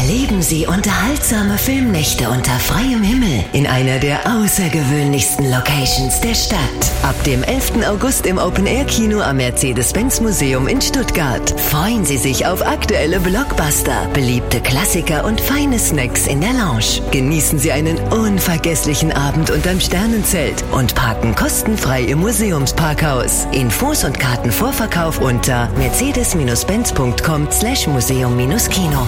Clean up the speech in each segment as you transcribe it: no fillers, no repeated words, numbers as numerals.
Erleben Sie unterhaltsame Filmnächte unter freiem Himmel in einer der außergewöhnlichsten Locations der Stadt. Ab dem 11. August im Open-Air-Kino am Mercedes-Benz-Museum in Stuttgart. Freuen Sie sich auf aktuelle Blockbuster, beliebte Klassiker und feine Snacks in der Lounge. Genießen Sie einen unvergesslichen Abend unterm Sternenzelt und parken kostenfrei im Museumsparkhaus. Infos und Kartenvorverkauf unter mercedes-benz.com/museum-kino.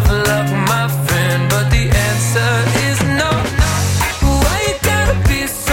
My friend, but the answer is no. Why you gotta be so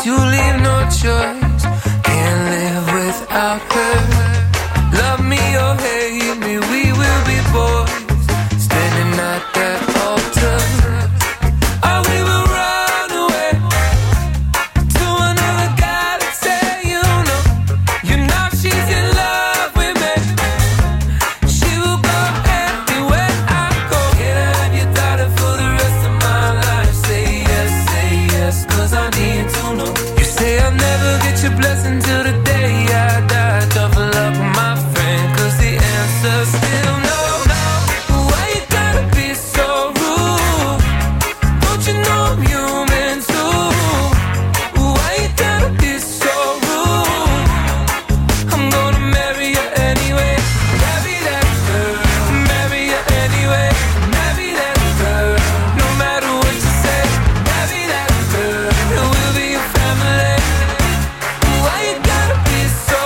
'cause you leave no choice. Can't live without her. Love me or hate me, we will be boys. Standing at that altar. Or we will run away to another galaxy, you know she's in love with me. She will go everywhere I go. Can I have your daughter for the rest of my life? Say yes, 'cause I need to know. You say I'll never get your blessing till the day I die. Tough luck, my friend, 'cause the answer's still no. Why you gotta be so rude? Don't you know I'm human too? Why you gotta be so rude? I'm gonna marry you anyway. Marry that girl. Marry you anyway. Marry that girl. No matter what you say. Marry that girl. And we'll be a family. Why you gotta be so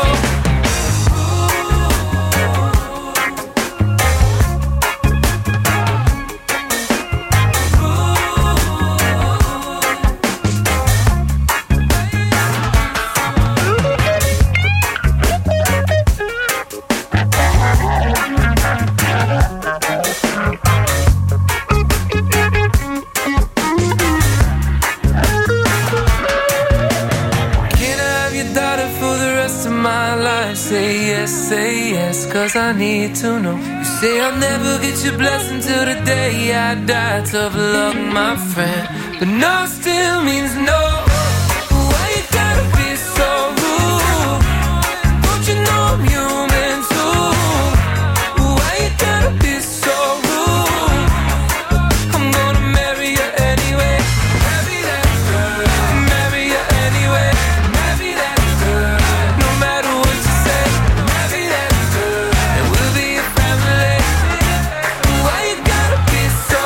Can I have your daughter for the rest of my life? Say yes, 'cause I need to know. You say I'll never get your blessing till the day I die. Tough luck, my friend, but no still means no. Why you gotta be so rude? Don't you know I'm human too? Why you gotta be so rude? I'm gonna marry you anyway. Marry that girl. Marry you anyway. Marry that girl. No matter what you say. Marry that girl. And we'll be a family. Why you gotta be so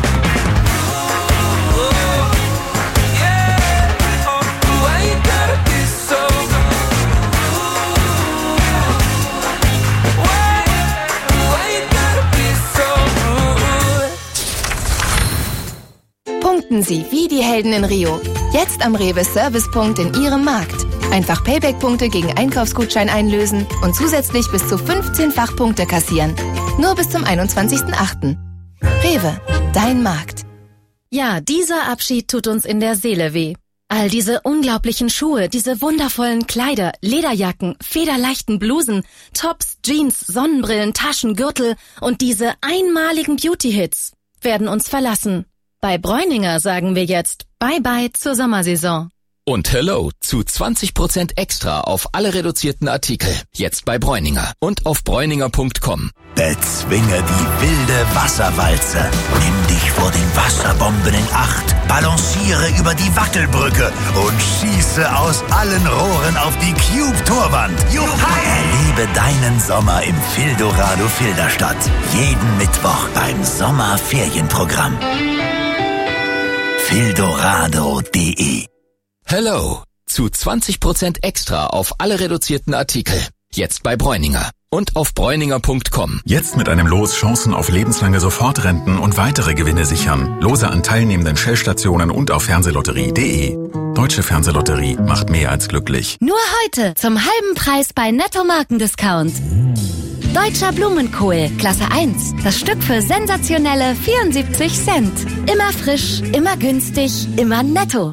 rude? Yeah. Oh, why you gotta be so rude? Why you gotta be so rude? Punkten Sie wie die Helden in Rio. Jetzt am Rewe Servicepunkt in Ihrem Markt. Einfach Payback-Punkte gegen Einkaufsgutschein einlösen und zusätzlich bis zu 15-fach Punkte kassieren. Nur bis zum 21.08. Rewe, dein Markt. Ja, dieser Abschied tut uns in der Seele weh. All diese unglaublichen Schuhe, diese wundervollen Kleider, Lederjacken, federleichten Blusen, Tops, Jeans, Sonnenbrillen, Taschen, Gürtel und diese einmaligen Beauty-Hits werden uns verlassen. Bei Bräuninger sagen wir jetzt Bye-bye zur Sommersaison. Und Hello zu 20% extra auf alle reduzierten Artikel. Jetzt bei Bräuninger und auf bräuninger.com. Bezwinge die wilde Wasserwalze. Nimm dich vor den Wasserbomben in Acht. Balanciere über die Wackelbrücke und schieße aus allen Rohren auf die Cube-Torwand. Erlebe deinen Sommer im Fildorado Filderstadt. Jeden Mittwoch beim Sommerferienprogramm. Fildorado.de. Hello zu 20% extra auf alle reduzierten Artikel. Jetzt bei Bräuninger und auf bräuninger.com. Jetzt mit einem Los Chancen auf lebenslange Sofortrenten und weitere Gewinne sichern. Lose an teilnehmenden Shell-Stationen und auf Fernsehlotterie.de. Deutsche Fernsehlotterie macht mehr als glücklich. Nur heute zum halben Preis bei Netto Markendiscount. Deutscher Blumenkohl, Klasse 1. Das Stück für sensationelle 74 Cent. Immer frisch, immer günstig, immer netto.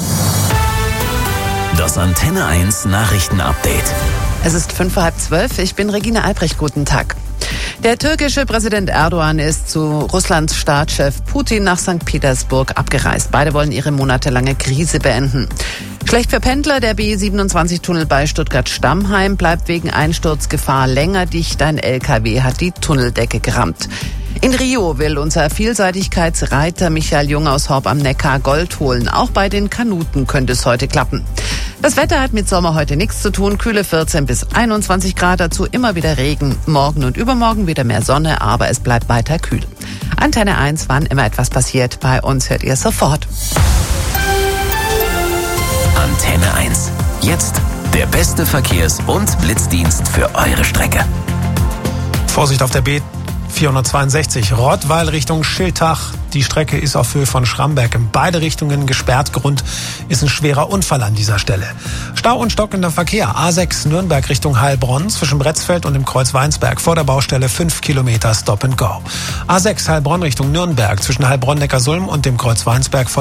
Das Antenne 1 Nachrichtenupdate. Es ist 11:55. Ich bin Regina Albrecht. Guten Tag. Der türkische Präsident Erdogan ist zu Russlands Staatschef Putin nach St. Petersburg abgereist. Beide wollen ihre monatelange Krise beenden. Schlecht für Pendler, der B27-Tunnel bei Stuttgart-Stammheim bleibt wegen Einsturzgefahr länger dicht. Ein LKW hat die Tunneldecke gerammt. In Rio will unser Vielseitigkeitsreiter Michael Jung aus Horb am Neckar Gold holen. Auch bei den Kanuten könnte es heute klappen. Das Wetter hat mit Sommer heute nichts zu tun. Kühle 14 bis 21 Grad, dazu immer wieder Regen. Morgen und übermorgen wieder mehr Sonne, aber es bleibt weiter kühl. Antenne 1, wann immer etwas passiert, bei uns hört ihr sofort. Antenne 1. Jetzt der beste Verkehrs- und Blitzdienst für eure Strecke. Vorsicht auf der 462 Rottweil Richtung Schiltach. Die Strecke ist auf Höhe von Schramberg in beide Richtungen gesperrt. Grund ist ein schwerer Unfall an dieser Stelle. Stau und stockender Verkehr. A6 Nürnberg Richtung Heilbronn zwischen Bretzfeld und dem Kreuz Weinsberg. Vor der Baustelle 5 Kilometer Stop and Go. A6 Heilbronn Richtung Nürnberg zwischen Heilbronn-Neckarsulm und dem Kreuz Weinsberg.